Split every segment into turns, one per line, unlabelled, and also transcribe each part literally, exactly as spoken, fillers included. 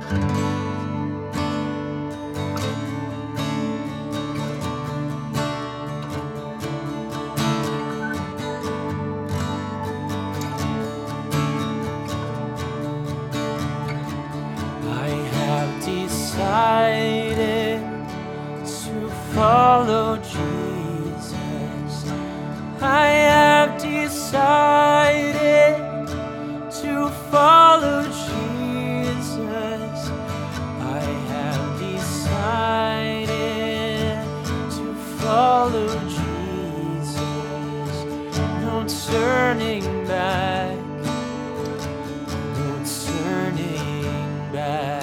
Decided to follow Jesus. I have decided to follow Jesus. I have decided to follow Jesus. No turning back, no turning back.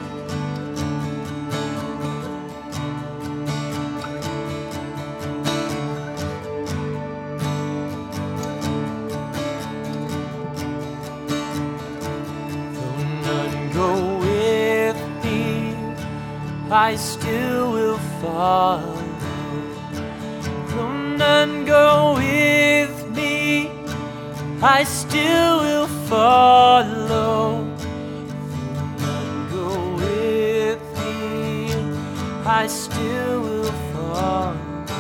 I still will follow. Though none go with me, I still will follow. Though none go with me, I still will follow.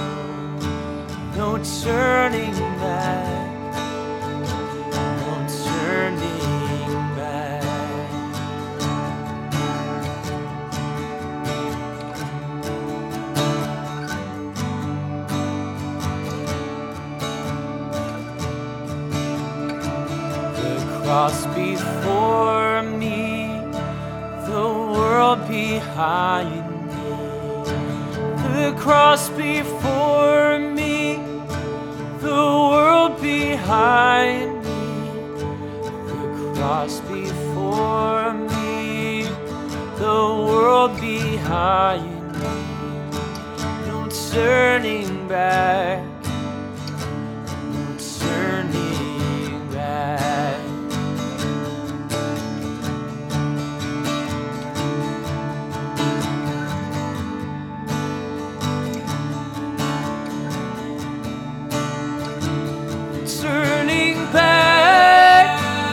No turning back, no turning back. Cross before me, the world behind me. The cross before me, the world behind me. The cross before me, the world behind me. No turning back, no turning back. Turning back,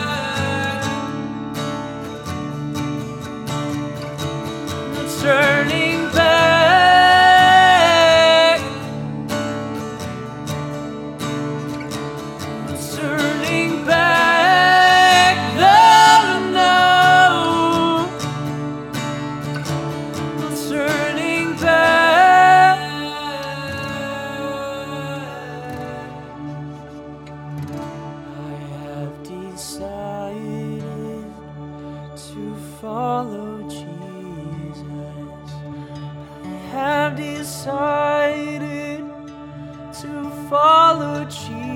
turning back, turning back, no, no, turning back. Decided to follow Jesus. I have decided to follow Jesus.